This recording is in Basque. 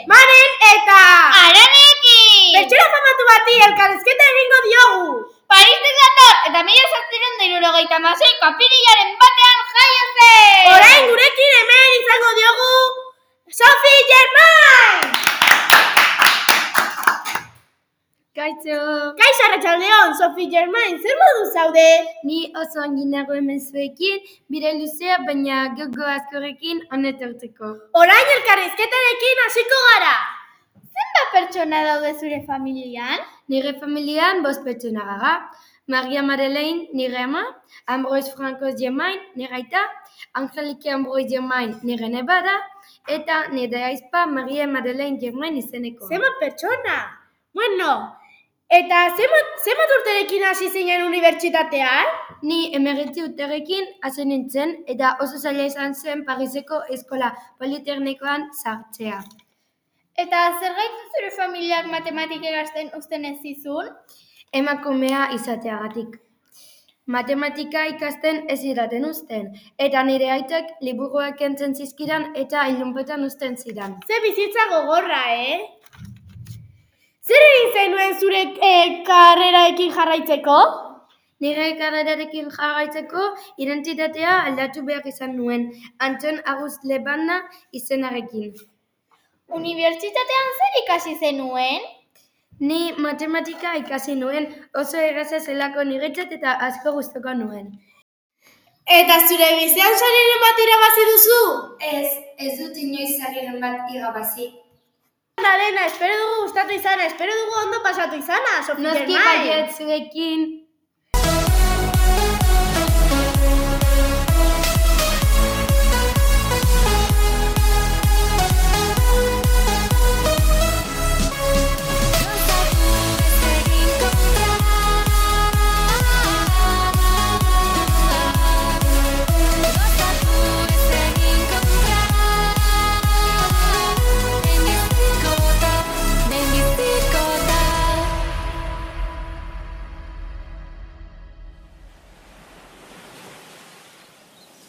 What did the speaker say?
Maren eta Aranekin! pertsona famatu bati elkarrizketa egingo diogu. Paristik dator eta 1776ko apirilaren batean jaio zen! Orain gurekin hemen izango diogu Sophie Germain! Kaixo arratsaldeon, Sophie Germain, zer modu zaude? Ni oso ongi nago hemen zuekin, bire luzea baina gogo askorekin honetortzeko. Orain elkarrizketarekin hasiko gara. Zenbat pertsona daude zure familian? Nire familian 5 pertsona gara. Maria Madeleine, nire ama, Ambroise Francois Germain, nire aita, Angelique Ambroise Germain, nire neba da, eta nire aizpa Maria Madeleine Germain izeneko. Zenbat pertsona? Bueno, eta zenbat urterekin hasi zinen unibertsitatean? Ni 19 urterekin hasi nintzen eta oso zaila izan zen Pariseko eskola politeknikoan sartzea. Eta zergatik zure familiak matematika ikasten uzten ez zizun? Emakumea izateagatik. Matematika ikasten ez zidaten uzten, eta nire aitak liburuak kentzen zizkidan eta ilunpetan uzten zidan. Ze bizitza gogorra, Zer egin zenuen zure karreraekin jarraitzeko? Nire karrerarekin jarraitzeko identitatea aldatu behar izan nuen, Anton Agus Lebana izenarekin. Unibertsitatean zer ikasi zenuen? Ni matematika ikasi nuen, oso erraza zelako niretzat eta asko gustoko nuen. Eta zure bizian sariren bat irabazi duzu? Ez dut inoiz sariren bat irabazi. Dena, espero dugu gustatu izana, espero dugu ondo pasatu izana, Sophie Noski Germain. baiet zuekin.